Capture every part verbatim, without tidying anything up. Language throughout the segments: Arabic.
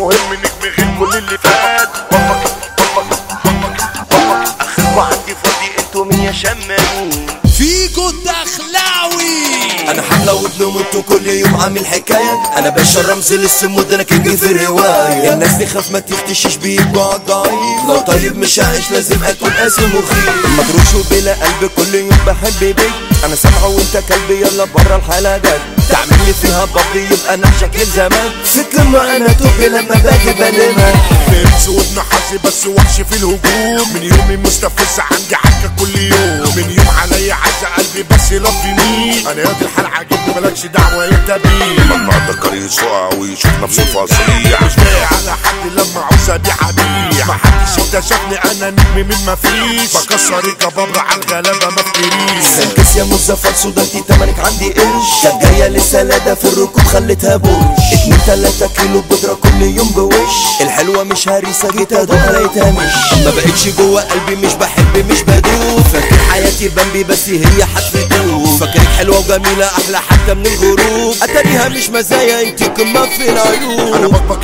المهم نجم غير كل اللي فات. بابك بابك بابك بابك اخركوا عندي فاضي انتوا مين يا شمامين؟ فيجو الدخلاوي. انا حملة وابن وانتو كل يوم عامل حكاية. انا باشا رمز للسمود انا كينج في الرواية. الناس تخاف ما تختشش بيبقى ضعيف. لو طيب مش هعيش لازم اكون قاسي مخيف. مجروش وبلا قلب كل يوم بحب بيك. انا سامعه وانت كلبي يلا برا الحالة جد. تعمل لي فيها بابي يبقى انا شكل زمان. ست لما انا توبي لما باجي بلمها. نمس وابن حظي بس وحش في الهجوم. من يومي مستفز عندي عكا كل يوم. من يوم عليا عز قلبي بس لف مين. انا ياضي الحال عاجبني مالكش دعوه انت بيه. لما اتذكر يسوع ويشوف نفسه فظيع. مش جاي على حد لما عاوز ابيع ابيع. محدش اكتشفني انا نجم من مفيش. بكسر الجبابره على الغلابه ما افتريش. سنكس يا مزفر سودانتي تمنك عندي قرش. كانت جايه لسلاده في الركوب خليتها بوش. اتنين تلاته كيلو بودره كل يوم بوش. الحلوه مش هريسه جيت ادوق لقيتها مش. ما بقتش جوه قلبي مش بحب مش بدوب. فاكر حياتي بمبي بس هي حتفتوب. فاكرك حلوه وجميله احلى حتى من الغروب. اتاريها مش مزايا انت قمه في العيوب. انا بكبك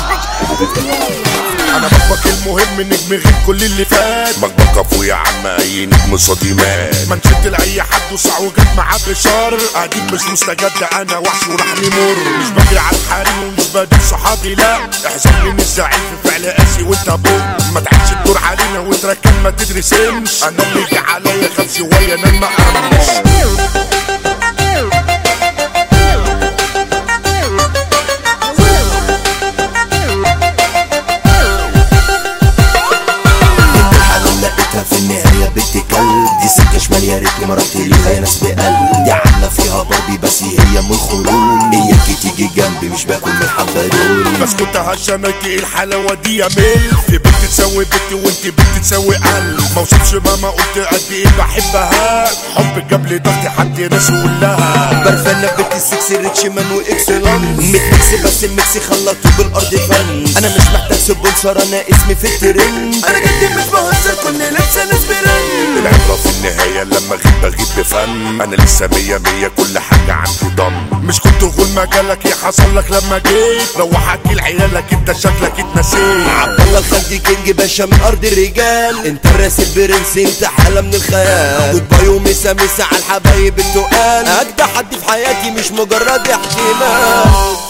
انا بكبك المهم نجم غير كل اللي فات. بكبك ابو يا عم اي نجم صديمات. ما نشد لاي حد وصع وجت معاه بشار. قاعدين مش مستجد انا وحش وراح نمر. مش بجري على الحريم ومش بدي صحابي لا. احزن من الزعيم في فعل قاسي وانت بوم. ما تعيش الدور علينا وتركن ما تدرسنش. انا اللي جه عليا خاف شويه انا ما امنش. في النهاية بنت كلب. دي سكة شمال يا ريتني ما رحت لي خيانس بقلب. دي عاملة فيها باربي بس هي من خرول. اياكي تيجي جنبي مش باكل من حضرول. بس كنت هشامكي الحلاوة دي يا ميل. في بنت تسوي بنت وانت بنت تسوي قلب. ما وصلش ماما قلت قد ايه بحبها. حب جاب لي ضغط حد ناس لها. برفانة بنت السكسي ريتش مان واكسلانس. ميكس بس الميكس خلطوا بالارض فن. انا مش محتاج سبونسر انا اسمي في الترند. انا جدي مش بهزر كل لابسه ناس برن. العبرة في النهاية لما غيب بغيب بفن. انا لسه مية مية كل حاجة عندي ضن. مش كنت غول مجالك يا حصل لك لما جيت. روح احكي لعيالك انت شكلك اتنسيت. عبد الله الخلدي كينج باشا من ارض الرجال. انت الراس البرنس انت حالة من الخيال. جود باي ومسا مسا على الحبايب التقال. اجدع حد في حياتي مش مجرد احتمال.